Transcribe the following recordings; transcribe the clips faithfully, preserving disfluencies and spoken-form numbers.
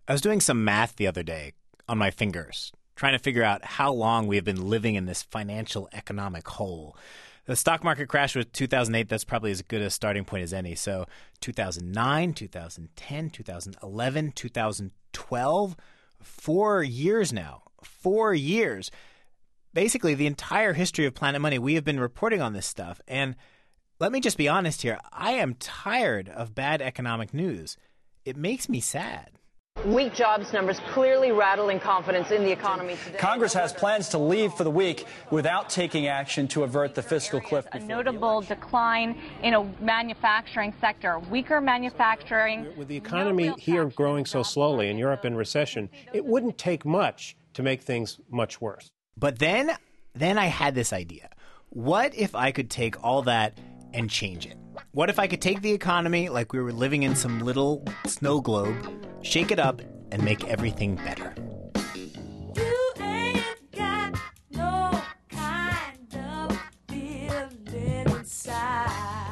I was doing some math the other day on my fingers, trying to figure out how long we have been living in this financial economic hole. The stock market crash was two thousand eight. That's probably as good a starting point as any. So two thousand nine, two thousand ten, two thousand eleven, two thousand twelve, four years now. Four years. Basically, the entire history of Planet Money, we have been reporting on this stuff. And let me just be honest here. I am tired of bad economic news. It makes me sad. Weak jobs numbers clearly rattling confidence in the economy today. Congress has plans to leave for the week without taking action to avert the fiscal cliff. A notable decline in a manufacturing sector, weaker manufacturing. With the economy no here growing so slowly and Europe in recession, it wouldn't take much to make things much worse. But then, then I had this idea. What if I could take all that and change it? What if I could take the economy like we were living in some little snow globe, shake it up, and make everything better? You ain't got no kind of feeling inside.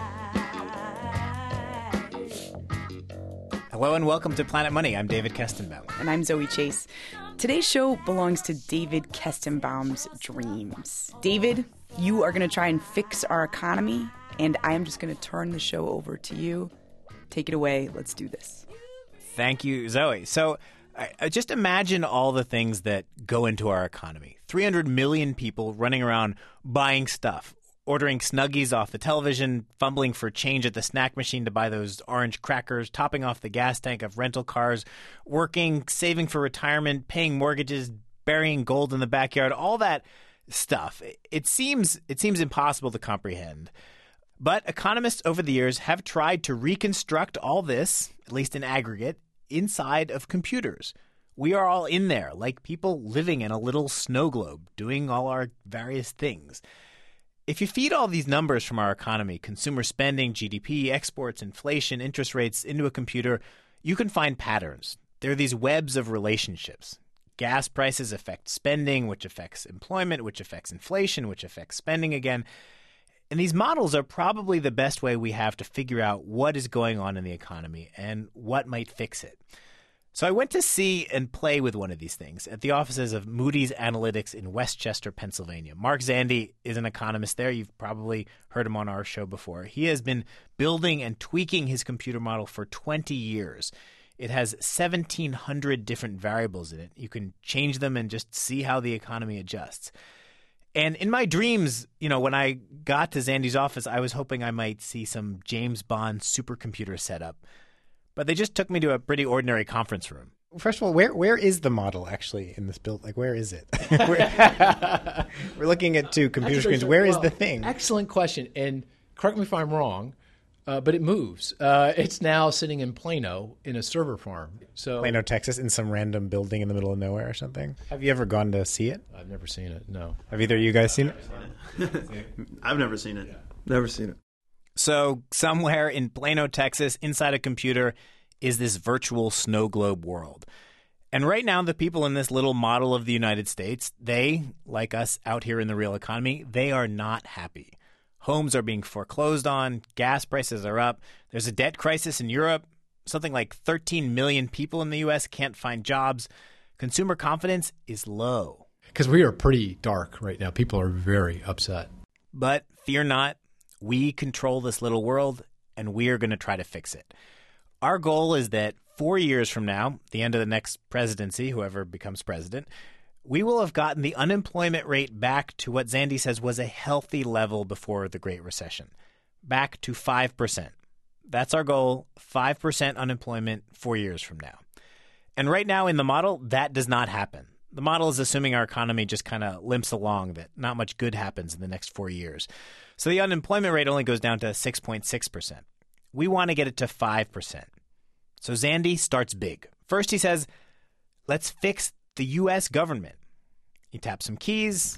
Hello and welcome to Planet Money. I'm David Kestenbaum. And I'm Zoe Chase. Today's show belongs to David Kestenbaum's dreams. David, you are going to try and fix our economy, and I am just going to turn the show over to you. Take it away. Let's do this. Thank you, Zoe. So uh, just imagine all the things that go into our economy. three hundred million people running around buying stuff, ordering Snuggies off the television, fumbling for change at the snack machine to buy those orange crackers, topping off the gas tank of rental cars, working, saving for retirement, paying mortgages, burying gold in the backyard, all that stuff. It seems it seems impossible to comprehend. But economists over the years have tried to reconstruct all this, at least in aggregate, inside of computers. We are all in there, like people living in a little snow globe, doing all our various things. If you feed all these numbers from our economy, consumer spending, G D P, exports, inflation, interest rates, into a computer, you can find patterns. There are these webs of relationships. Gas prices affect spending, which affects employment, which affects inflation, which affects spending again. And these models are probably the best way we have to figure out what is going on in the economy and what might fix it. So I went to see and play with one of these things at the offices of Moody's Analytics in Westchester, Pennsylvania. Mark Zandi is an economist there. You've probably heard him on our show before. He has been building and tweaking his computer model for twenty years. It has seventeen hundred different variables in it. You can change them and just see how the economy adjusts. And in my dreams, you know, when I got to Zandi's office, I was hoping I might see some James Bond supercomputer setup. But they just took me to a pretty ordinary conference room. First of all, where where is the model actually in this build? Like, where is it? we're, we're looking at two computer screens. Where well, is the thing? Excellent question. And correct me if I'm wrong, uh, but it moves. Uh, it's now sitting in Plano in a server farm. So Plano, Texas, in some random building in the middle of nowhere or something. Have you ever gone to see it? I've never seen it, no. Have either of you guys seen it? I've never seen it. Yeah. Never seen it. So somewhere in Plano, Texas, inside a computer is this virtual snow globe world. And right now, the people in this little model of the United States, they, like us out here in the real economy, they are not happy. Homes are being foreclosed on. Gas prices are up. There's a debt crisis in Europe. Something like thirteen million people in the U S can't find jobs. Consumer confidence is low. Because we are pretty dark right now. People are very upset. But fear not. We control this little world, and we are going to try to fix it. Our goal is that four years from now, the end of the next presidency, whoever becomes president, we will have gotten the unemployment rate back to what Zandi says was a healthy level before the Great Recession, back to five percent. That's our goal, five percent unemployment four years from now. And right now in the model, that does not happen. The model is assuming our economy just kind of limps along, that not much good happens in the next four years. So the unemployment rate only goes down to six point six percent. We want to get it to five percent. So Zandi starts big. First he says, let's fix the U S government. He taps some keys.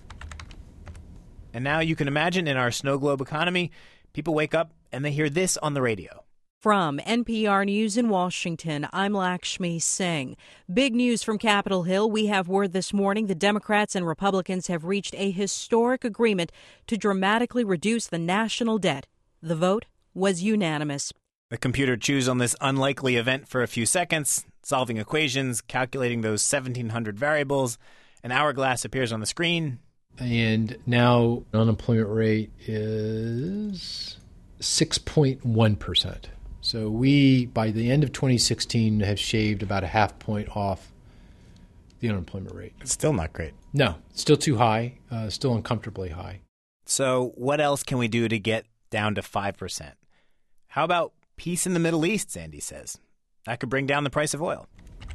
And now you can imagine in our snow globe economy, people wake up and they hear this on the radio. From N P R News in Washington, I'm Lakshmi Singh. Big news from Capitol Hill. We have word this morning the Democrats and Republicans have reached a historic agreement to dramatically reduce the national debt. The vote was unanimous. The computer chews on this unlikely event for a few seconds, solving equations, calculating those seventeen hundred variables. An hourglass appears on the screen. And now unemployment rate is six point one percent. So we, by the end of twenty sixteen, have shaved about a half point off the unemployment rate. It's still not great. No, still too high, uh, still uncomfortably high. So what else can we do to get down to five percent? How about peace in the Middle East, Sandy says? That could bring down the price of oil.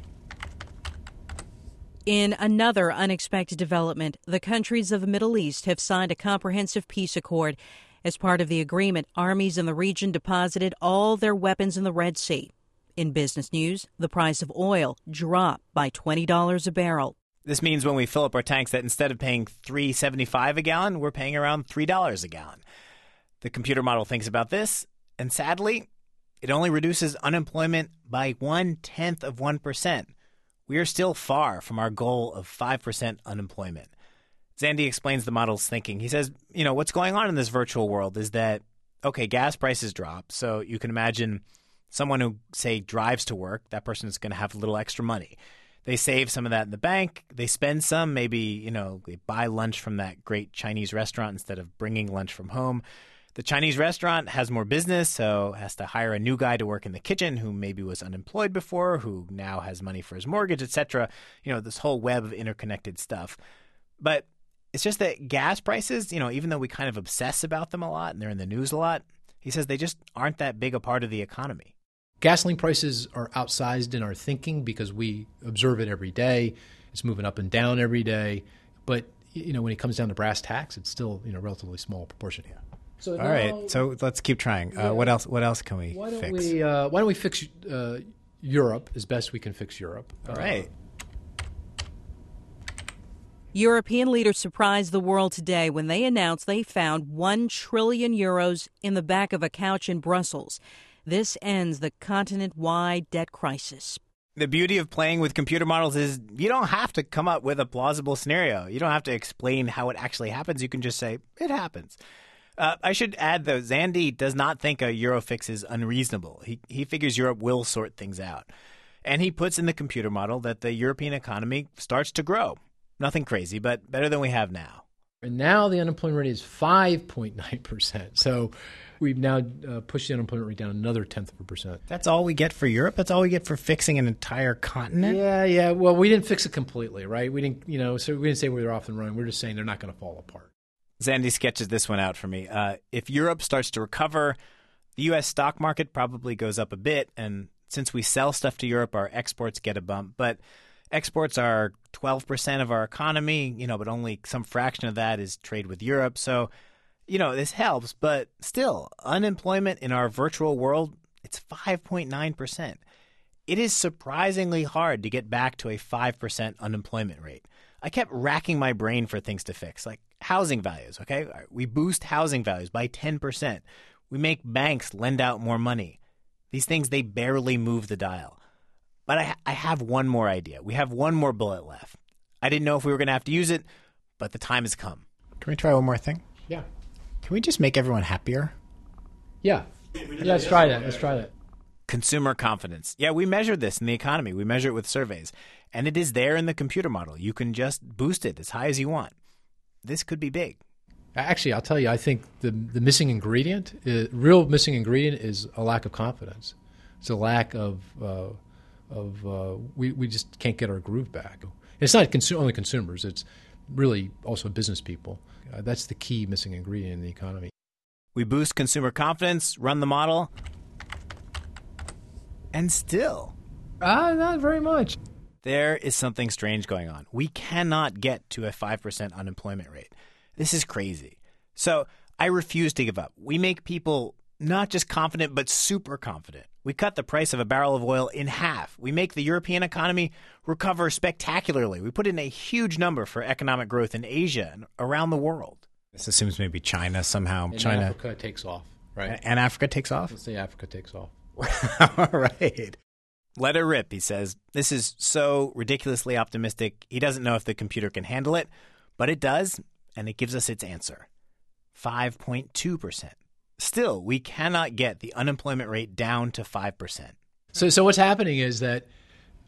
In another unexpected development, the countries of the Middle East have signed a comprehensive peace accord. As part of the agreement, armies in the region deposited all their weapons in the Red Sea. In business news, the price of oil dropped by twenty dollars a barrel. This means when we fill up our tanks that instead of paying three dollars and seventy-five cents a gallon, we're paying around three dollars a gallon. The computer model thinks about this, and sadly, it only reduces unemployment by one-tenth of one percent. We are still far from our goal of five percent unemployment. Zandy explains the model's thinking. He says, you know, what's going on in this virtual world is that, okay, gas prices drop. So you can imagine someone who, say, drives to work, that person is going to have a little extra money. They save some of that in the bank. They spend some. Maybe, you know, they buy lunch from that great Chinese restaurant instead of bringing lunch from home. The Chinese restaurant has more business, so has to hire a new guy to work in the kitchen who maybe was unemployed before, who now has money for his mortgage, et cetera. You know, this whole web of interconnected stuff. But it's just that gas prices, you know, even though we kind of obsess about them a lot and they're in the news a lot, he says they just aren't that big a part of the economy. Gasoline prices are outsized in our thinking because we observe it every day. It's moving up and down every day. But, you know, when it comes down to brass tacks, it's still, you know, a relatively small proportion. Yeah. So All now, right, so let's keep trying. Uh, yeah. What else? What else can we why don't fix? We, uh, why don't we fix uh, Europe as best we can fix Europe? All right. Uh, European leaders surprised the world today when they announced they found one trillion euros in the back of a couch in Brussels. This ends the continent-wide debt crisis. The beauty of playing with computer models is you don't have to come up with a plausible scenario. You don't have to explain how it actually happens. You can just say, it happens. Uh, I should add, though, Zandy does not think a euro fix is unreasonable. He, he figures Europe will sort things out. And he puts in the computer model that the European economy starts to grow. Nothing crazy, but better than we have now. And now the unemployment rate is five point nine percent. So we've now uh, pushed the unemployment rate down another tenth of a percent. That's all we get for Europe? That's all we get for fixing an entire continent? Yeah, yeah. Well, we didn't fix it completely, right? We didn't, you know, so we didn't say we were off and running. We're just saying they're not going to fall apart. Zandy sketches this one out for me. Uh, if Europe starts to recover, the U S stock market probably goes up a bit. And since we sell stuff to Europe, our exports get a bump. But exports are twelve percent of our economy, you know, but only some fraction of that is trade with Europe. So, you know, this helps. But still, unemployment in our virtual world, it's five point nine percent. It is surprisingly hard to get back to a five percent unemployment rate. I kept racking my brain for things to fix, like housing values, okay? We boost housing values by ten percent. We make banks lend out more money. These things, they barely move the dial. But I, I have one more idea. We have one more bullet left. I didn't know if we were going to have to use it, but the time has come. Can we try one more thing? Yeah. Can we just make everyone happier? Yeah. Yeah, let's try that. Let's try that. Consumer confidence. Yeah, we measure this in the economy. We measure it with surveys. And it is there in the computer model. You can just boost it as high as you want. This could be big. Actually, I'll tell you, I think the the missing ingredient, is, real missing ingredient is a lack of confidence. It's a lack of, uh, of uh, we, we just can't get our groove back. It's not consu- only consumers. It's really also business people. Uh, that's the key missing ingredient in the economy. We boost consumer confidence, run the model, and still. Uh, not very much. There is something strange going on. We cannot get to a five percent unemployment rate. This is crazy. So I refuse to give up. We make people not just confident, but super confident. We cut the price of a barrel of oil in half. We make the European economy recover spectacularly. We put in a huge number for economic growth in Asia and around the world. This assumes maybe China somehow. And China Africa takes off, right? And Africa takes off? Let's say Africa takes off. All right. Let it rip, he says. This is so ridiculously optimistic. He doesn't know if the computer can handle it, but it does, and it gives us its answer. five point two percent. Still, we cannot get the unemployment rate down to five percent. So so what's happening is that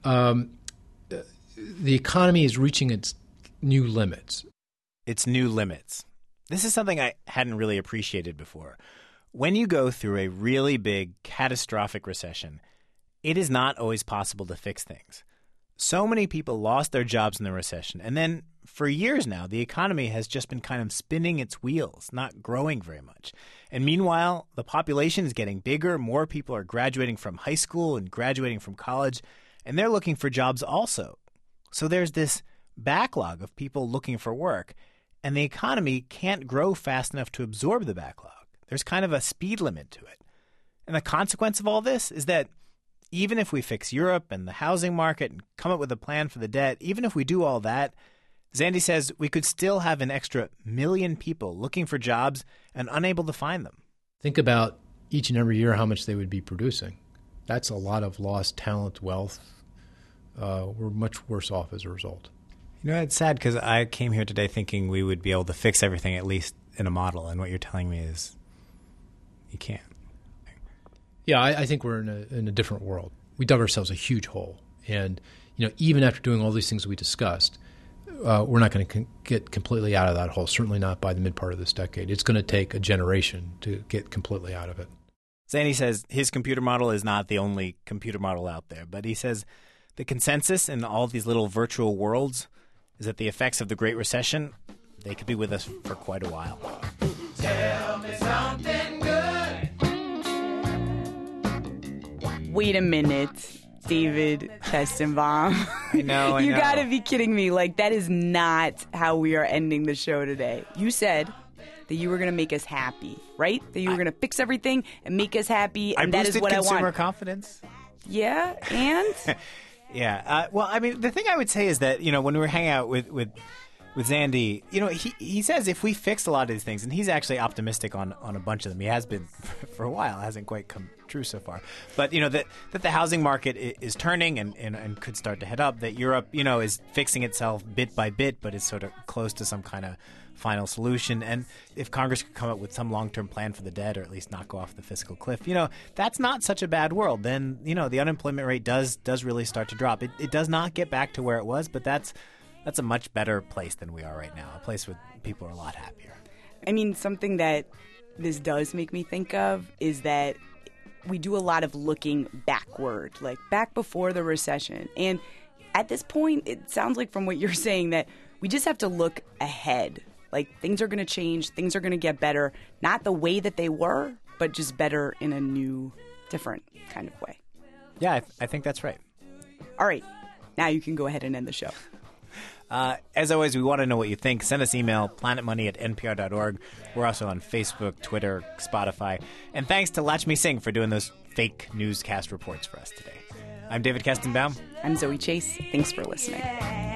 Um, the economy is reaching its new limits. Its new limits. This is something I hadn't really appreciated before. When you go through a really big, catastrophic recession, it is not always possible to fix things. So many people lost their jobs in the recession, and then for years now, the economy has just been kind of spinning its wheels, not growing very much. And meanwhile, the population is getting bigger, more people are graduating from high school and graduating from college, and they're looking for jobs also. So there's this backlog of people looking for work, and the economy can't grow fast enough to absorb the backlog. There's kind of a speed limit to it. And the consequence of all this is that even if we fix Europe and the housing market and come up with a plan for the debt, even if we do all that, Zandy says we could still have an extra million people looking for jobs and unable to find them. Think about each and every year how much they would be producing. That's a lot of lost talent, wealth. Uh, we're much worse off as a result. You know, it's sad because I came here today thinking we would be able to fix everything, at least in a model. And what you're telling me is you can't. Yeah, I, I think we're in a, in a different world. We dug ourselves a huge hole. And, you know, even after doing all these things we discussed, uh, we're not going to con- get completely out of that hole, certainly not by the mid part of this decade. It's going to take a generation to get completely out of it. Zandy says his computer model is not the only computer model out there, but he says the consensus in all these little virtual worlds is that the effects of the Great Recession, they could be with us for quite a while. Tell me something good. Wait a minute, David Kestenbaum. I know, I you know. gotta be kidding me. Like, that is not how we are ending the show today. You said that you were going to make us happy, right? That you were going to fix everything and make us happy, and I that is boosted what I want. consumer confidence. Yeah, and? Yeah. Uh, well, I mean, the thing I would say is that, you know, when we were hanging out with, with, with Zandy, you know, he, he says if we fix a lot of these things, and he's actually optimistic on, on a bunch of them. He has been for a while. It hasn't quite come true so far. But, you know, that, that the housing market is turning and, and, and could start to head up, that Europe, you know, is fixing itself bit by bit, but is sort of close to some kind of final solution. And if Congress could come up with some long-term plan for the debt, or at least not go off the fiscal cliff, you know, that's not such a bad world. Then, you know, the unemployment rate does does really start to drop. It, it does not get back to where it was, but that's that's a much better place than we are right now, a place where people are a lot happier. I mean, something that this does make me think of is that we do a lot of looking backward, like back before the recession. And at this point, it sounds like from what you're saying that we just have to look ahead. Like, things are going to change, things are going to get better, not the way that they were, but just better in a new, different kind of way. Yeah, I, th- I think that's right. All right. Now you can go ahead and end the show. Uh, as always, we want to know what you think. Send us email, planetmoney at n p r dot org. We're also on Facebook, Twitter, Spotify. And thanks to Lakshmi Singh for doing those fake newscast reports for us today. I'm David Kestenbaum. I'm Zoe Chase. Thanks for listening.